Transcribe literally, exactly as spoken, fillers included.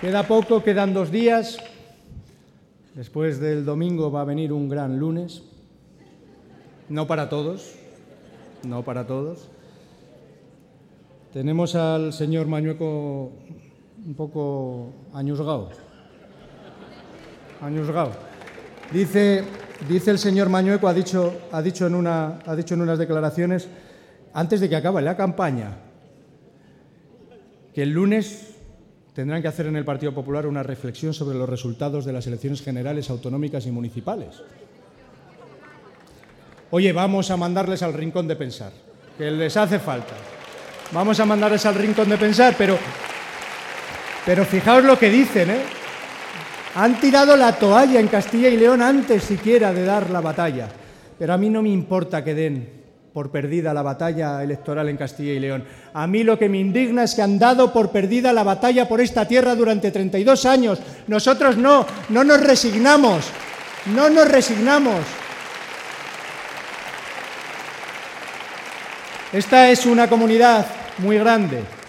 Queda poco, quedan dos días. Después del domingo va a venir un gran lunes. No para todos, no para todos. Tenemos al señor Mañueco un poco añusgado. Añusgado. Dice, dice el señor Mañueco, ha dicho, ha dicho en una, ha dicho en unas declaraciones, antes de que acabe la campaña, que el lunes tendrán que hacer en el Partido Popular una reflexión sobre los resultados de las elecciones generales, autonómicas y municipales. Oye, vamos a mandarles al rincón de pensar, que les hace falta. Vamos a mandarles al rincón de pensar, pero, pero fijaos lo que dicen, ¿eh? Han tirado la toalla en Castilla y León antes siquiera de dar la batalla. Pero a mí no me importa que den por perdida la batalla electoral en Castilla y León. A mí lo que me indigna es que han dado por perdida la batalla por esta tierra durante treinta y dos años. Nosotros no, no nos resignamos, no nos resignamos. Esta es una comunidad muy grande.